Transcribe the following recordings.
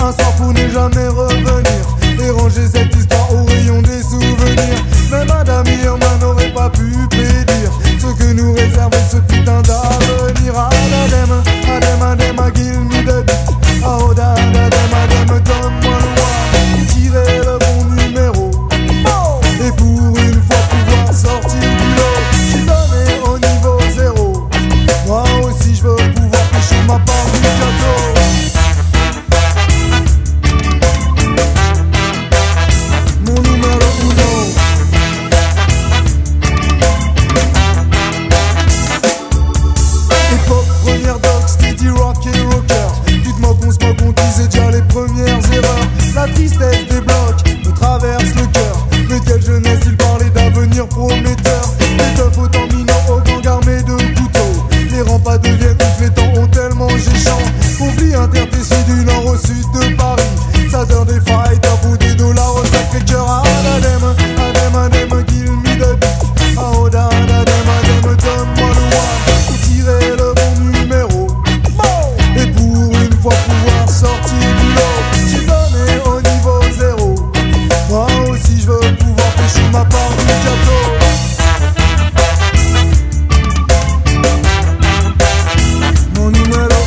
un soir pour ne jamais revenir et ranger cette histoire au rayon des souvenirs. Mais Madame Irma n'aurait pas pu prédire ce que nous réservait ce putain d'avenir. Adem, Adem, Adem, give me the beat. Oh, Adem, Adem, donne-moi le roi. Tirer le bon numéro et pour une fois pouvoir sortir du lot. J'suis donné au niveau 0. Moi aussi je veux pouvoir pêcher ma part du gâteau. Mon numéro 1. Époque première doc, steady rock et rocker. Tu te moques, on se moque, on disait déjà les premières erreurs. La tristesse des blocs me traverse le cœur. Mais quelle jeunesse, il parlait d'avenir prometteur. Les teufs autant minants aux gangs armés de couteaux. Les remparts deviennent ouf, les temps ont tellement géchant. Conflit intertécié du nord au sud de Paris. Ça donne des fights à bout des dollars au Sacré-Cœur. Adem, Adem, Adem, give me the beat. Oh, Adem, Adem, donne-moi le one. Tirer le bon numéro et pour une fois pouvoir sortir du lot. J'ai donné au niveau 0. Moi aussi je veux pouvoir pêcher ma part du gâteau. Mon numéro 1.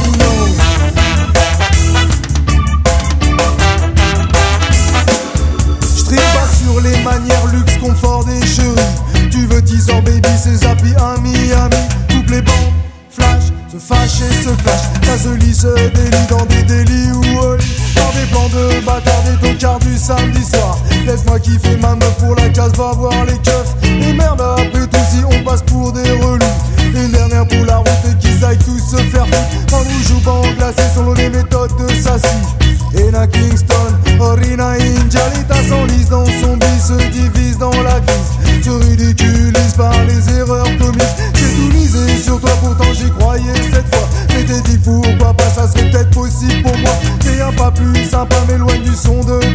J'tripe pas sur les manières, luxe, confort des chéris. Tu veux teaser baby, c'est Zappy à Miami. Coupe les bandes, flash, se fâche et se clash. Ça se lit, se délie dans des délits ou au lit. Dans des plans de bâtard, des tocards du samedi soir. Laisse-moi kiffer ma meuf pour la casse, va voir les keufs. Et merde, après tout si on passe pour des relous. Une dernière pour la route et qu'ils aillent tous se faire foutre. En nous joue pas en glacé selon les méthodes de Sassy. Ena Kingston, Orina Injalita s'enlise dans son bis, se divise dans la crise. Se ridiculise par les erreurs commises. J'ai tout misé sur toi, pourtant j'y croyais cette fois. Mais t'es dit pourquoi pas, ça serait peut-être possible pour moi. Rien pas plus sympa, m'éloigne du son de